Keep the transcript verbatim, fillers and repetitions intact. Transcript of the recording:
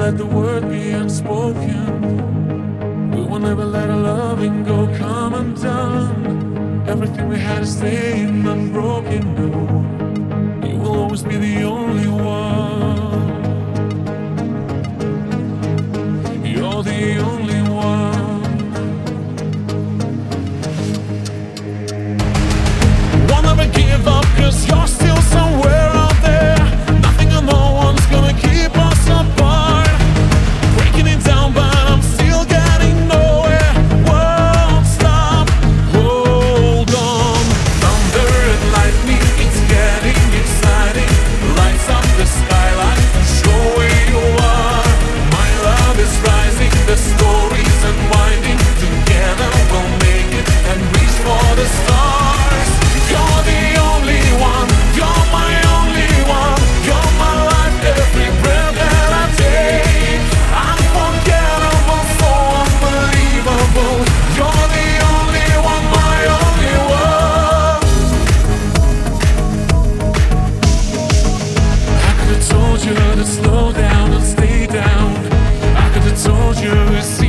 let the word be unspoken. We will never let our loving go come undone. Everything we had is staying unbroken. No, you will always be the only one. You're the only one. Won't ever give up, cause you're still somewhere out there. Nothing or no one's gonna keep us apart. Breaking it down, but I'm still getting nowhere. Won't stop, hold on. Thunder and lightning, it's getting exciting. Lights up the skyline, show where you are. My love is rising, the story's unwinding. Together we'll make it and reach for the stars. You're the only one, you're my only one. You're my life, every breath that I take. Unforgettable, so unbelievable. You're the only one, my only one. I could've told you to slow down and stay down. I could've told you it's